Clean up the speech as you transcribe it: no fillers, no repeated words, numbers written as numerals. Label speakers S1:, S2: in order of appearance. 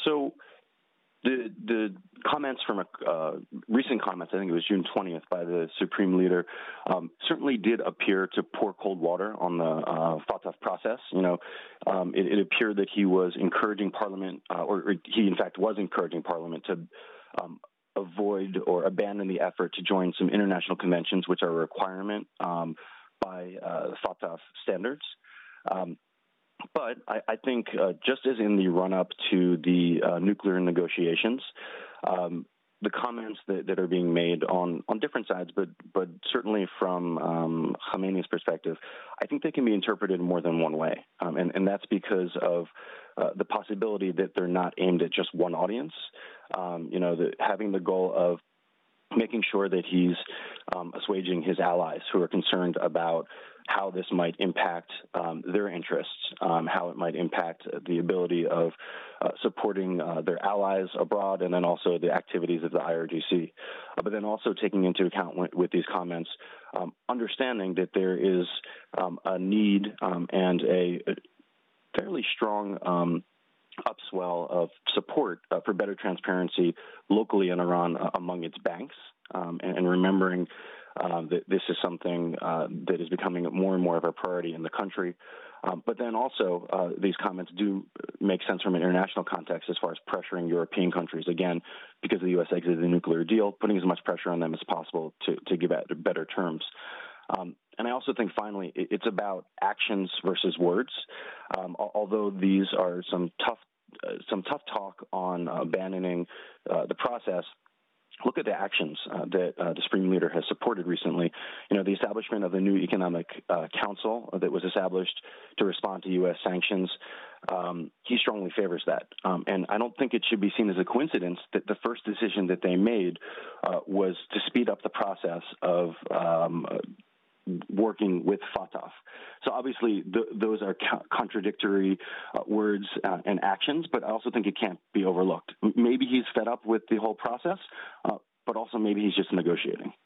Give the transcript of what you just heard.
S1: So the comments from recent comments, I think it was June 20th, by the Supreme Leader, certainly did appear to pour cold water on the Fatah process. It appeared that he was encouraging Parliament, or he in fact was encouraging Parliament to avoid or abandon the effort to join some international conventions, which are a requirement by Fatah standards. But I think just as in the run-up to the nuclear negotiations, the comments that are being made on different sides, but certainly from Khamenei's perspective, I think they can be interpreted more than one way. And that's because of the possibility that they're not aimed at just one audience. Having the goal of making sure that he's assuaging his allies who are concerned about how this might impact their interests, how it might impact the ability of supporting their allies abroad, and then also the activities of the IRGC. But then also taking into account with these comments, understanding that there is a need and a fairly strong upswell of support for better transparency locally in Iran among its banks, and remembering that this is something that is becoming more and more of a priority in the country. But then also, these comments do make sense from an international context as far as pressuring European countries, again, because the U.S. exited the nuclear deal, putting as much pressure on them as possible to give out better terms. And I also think, finally, it's about actions versus words. Although these are some tough talk on abandoning the process, look at the actions that the Supreme Leader has supported recently. The establishment of the new Economic Council that was established to respond to U.S. sanctions. He strongly favors that. And I don't think it should be seen as a coincidence that the first decision that they made was to speed up the process of working with Fatah. So obviously those are contradictory words and actions, but I also think it can't be overlooked. Maybe he's fed up with the whole process, but also maybe he's just negotiating.